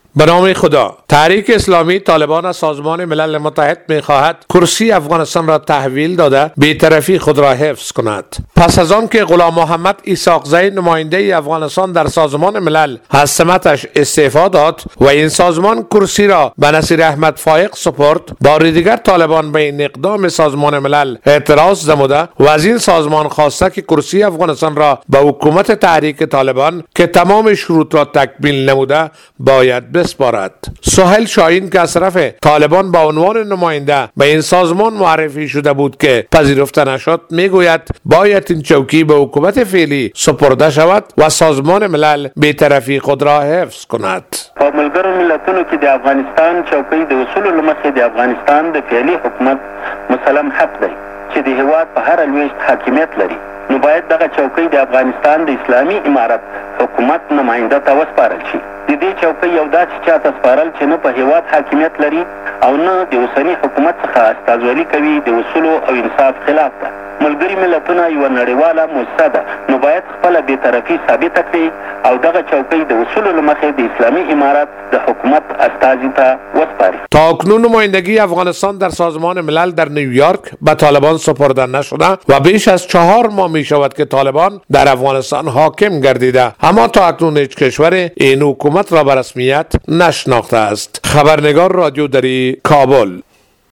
به نام خدا. تحریک اسلامی طالبان از سازمان ملل متحد می‌خواهد کرسی افغانستان را تحویل داده بی‌طرفی خود را حفظ کند. پس از آن که غلام محمد اسحاقزی نماینده افغانستان در سازمان ملل از سمتش استعفا داد و این سازمان کرسی را به نصیر احمد فایق سپرد، بار دیگر طالبان به این اقدام سازمان ملل اعتراض نموده و از این سازمان خواسته که کرسی افغانستان را به حکومت تحریک طالبان که تمام شروط را تکمیل نموده باید بسپارد. سهیل شاهین که از طرف طالبان با عنوان نماینده به این سازمان معرفی شده بود که پذیرفته نشد، میگوید باید این چوکی به حکومت فعلی سپرده شود و سازمان ملل بی‌طرفی خود را حفظ کند. ملګرو ملتونو کې د افغانستان چوکۍ د اصولو له مخې د افغانستان د فعلي حکومت مسلم حق دی چې د هیواد په هر لویشت حاکمیت لري. نو باید دغه چوکۍ د افغانستان د اسلامي امارت حکومت نماینده ته وسپارل شي. د دې چوکۍ یو داسې چاته سپارل چې نه په هیواد حاکمیت لري او نه د اوسني حکومت څخه استازولي کوي د اصولو او انصاف خلاف ده. ملګري ملتونه یو نړیواله مؤسسه ده، نو باید خپله بېطرفي ثابته کړي او دغه چوکۍ د اصولو له مخې د اسلامي امارت د حکومت استازي ته وسپاري. تا اکنون نمایندگی افغانستان در سازمان ملل در نیویورک به طالبان سپرده نشده و بیش از 4 ماه می شود که طالبان در افغانستان حاکم گردیده، اما تا اکنون هیچ کشور این حکومت را به رسمیت نشناخته است. خبرنگار رادیو دری، کابل.